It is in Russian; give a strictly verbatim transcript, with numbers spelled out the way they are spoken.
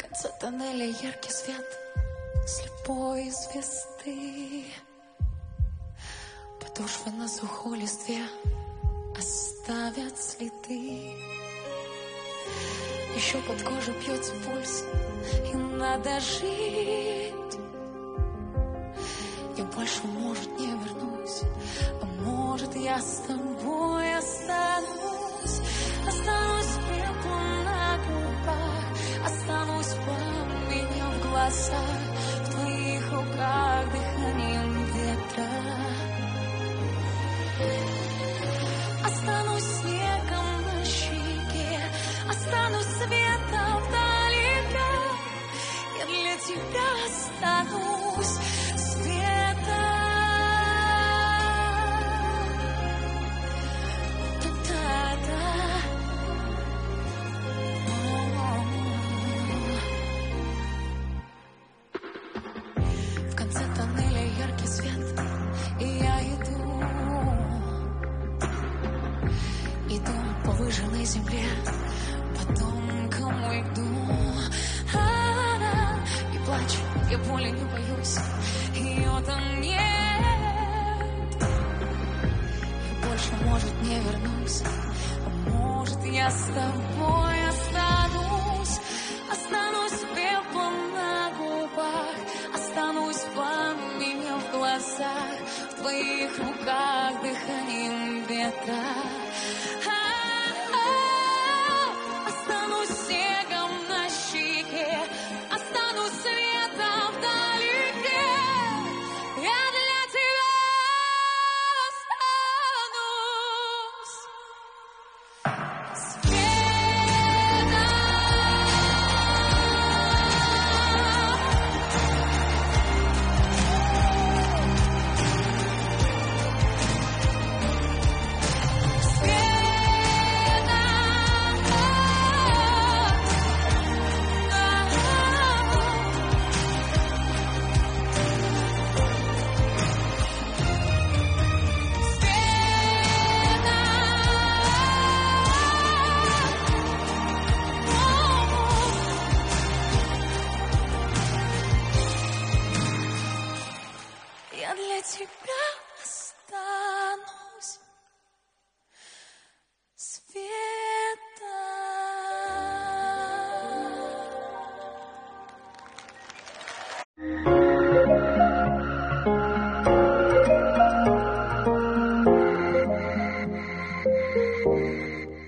конце тоннеля яркий свет слепой звезды. Подошвы на сухой листве оставят следы. Еще под кожей бьется пульс, и надо жить. Я больше, может, не вернусь, а может, я с тобой останусь. Останусь пеплом на губах, останусь пламенем в глазах, в твоих руках дыханием ветра. Останусь снегом на щеке, останусь светом вдалеке. Я для тебя останусь светом. В конце тоннеля яркий свет, и я иду, иду по выжженной земле, по тонкому льду. А-а-а, не плачь, я боли не боюсь, ее там нет. Я больше, может, не вернусь, а может, я с тобой останусь. Останусь пеплом на губах, останусь пламенем в глазах, в твоих руках дыханием ветра.